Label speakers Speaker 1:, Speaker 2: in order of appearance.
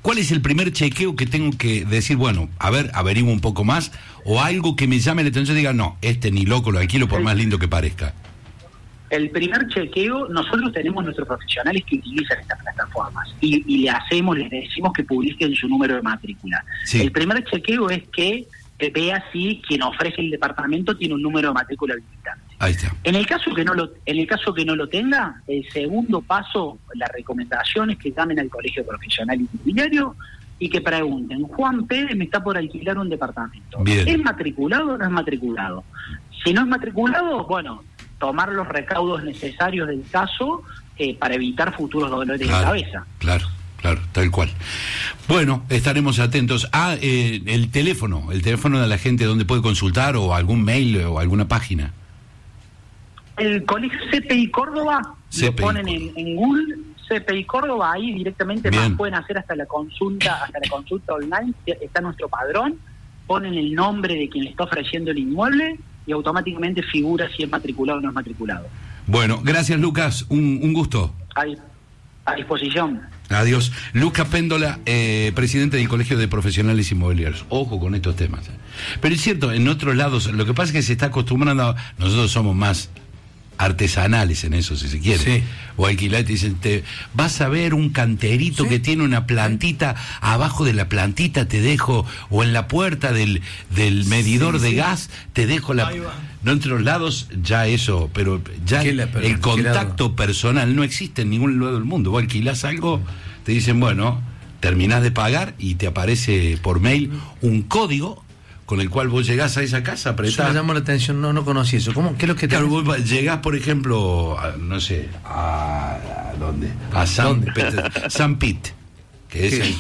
Speaker 1: ¿cuál es el primer chequeo que tengo que decir, bueno, a ver, averiguo un poco más, o algo que me llame la atención y diga, no, ni loco lo alquilo por más lindo que parezca?
Speaker 2: El primer chequeo, nosotros tenemos nuestros profesionales que utilizan estas plataformas y les decimos que publiquen su número de matrícula. Sí. El primer chequeo es que vea si quien ofrece el departamento tiene un número de matrícula habilitante.
Speaker 1: Ahí está.
Speaker 2: En el caso que no lo tenga, el segundo paso, la recomendación es que llamen al Colegio Profesional Inmobiliario y que pregunten, Juan Pérez me está por alquilar un departamento.
Speaker 1: Bien.
Speaker 2: ¿Es matriculado o no es matriculado? Si no es matriculado, bueno, tomar los recaudos necesarios del caso para evitar futuros dolores de cabeza.
Speaker 1: Claro, tal cual. Bueno, estaremos atentos. El teléfono de la gente donde puede consultar, o algún mail o alguna página.
Speaker 2: El colegio CPI Córdoba, lo ponen en Google, CPI Córdoba, ahí directamente más pueden hacer hasta la consulta online, está nuestro padrón, ponen el nombre de quien le está ofreciendo el inmueble y automáticamente figura si es matriculado o no es matriculado.
Speaker 1: Bueno, gracias Lucas, un gusto.
Speaker 2: A disposición.
Speaker 1: Adiós. Lucas Péndola, presidente del Colegio de Profesionales Inmobiliarios. Ojo con estos temas. Pero es cierto, en otros lados, lo que pasa es que se está acostumbrando, nosotros somos más artesanales en eso, si se quiere. Sí. O alquilar, te dicen, vas a ver un canterito que tiene una plantita, abajo de la plantita te dejo, o en la puerta del medidor de gas, te dejo la... No, entre los lados ya eso, pero ya el contacto personal no existe en ningún lugar del mundo. Vos alquilás algo, te dicen, bueno, terminás de pagar y te aparece por mail un código con el cual vos llegás a esa casa, apretás.
Speaker 3: Eso me llamó la atención, no conocí eso. ¿Cómo? ¿Qué es lo que te...
Speaker 1: Claro, vos llegás, por ejemplo, ¿a dónde? A San Pete, que es